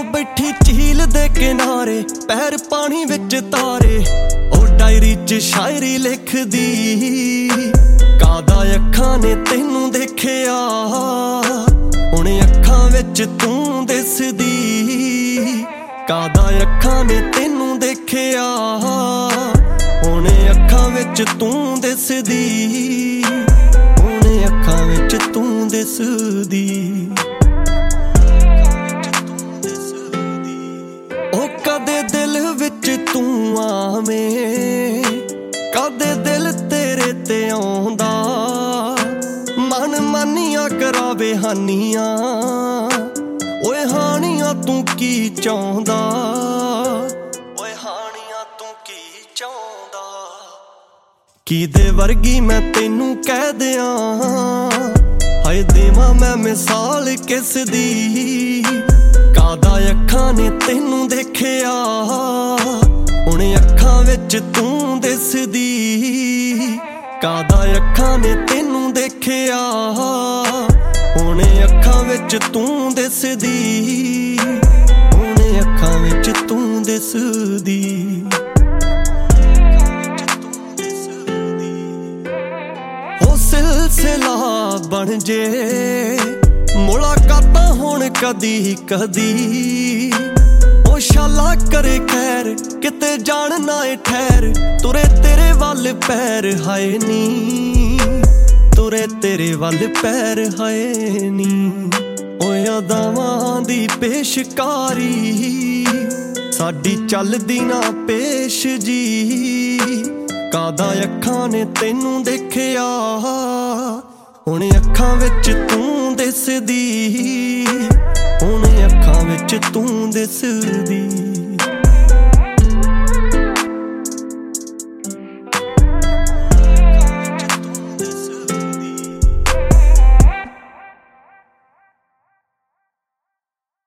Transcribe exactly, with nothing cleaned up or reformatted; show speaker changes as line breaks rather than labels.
बैठी झील दे किनारे पैर पानी विच तारे ओ डायरी च शायरी लिख दी कादा अखां ने तैनू देखिया हुण अखां विच तू दिसदी कादा अखां ने तैनू देखिया हुण अखां विच तू दिसदी हुण अखां विच तू दिसदी कदे दिल विच तू आवें कदे दिल तेरे ते आउंदा मन मानिया करावे हानियां ओए हानियां तू की चाहुंदा ओए हानियां तू की चाहुंदा किदे वर्गी मैं तैनू कह दियां हाय देवां मैं मिसाल किस दी कादा अखां ने तैनू देखिया हुण अखां विच तू दिसदी कादा अखां ने तैनू देखिया हुण अखां विच तू दिसदी हुण अखां विच तू दिसदी हो सिलसिला बन जे मुलाकातां हुण कदी कदी ओ शाला करे खैर किते जान ना ठहर तुरे तेरे वल पैर हाय नी तुरे तेरे वल पैर हाय नी ओ अदावां दी पेशकारी साडी चलदी ना पेश जी कादा अखां ने तैनू देखिया हुण अखां विच तू दिसदी हुण अखां विच तू दिसदी।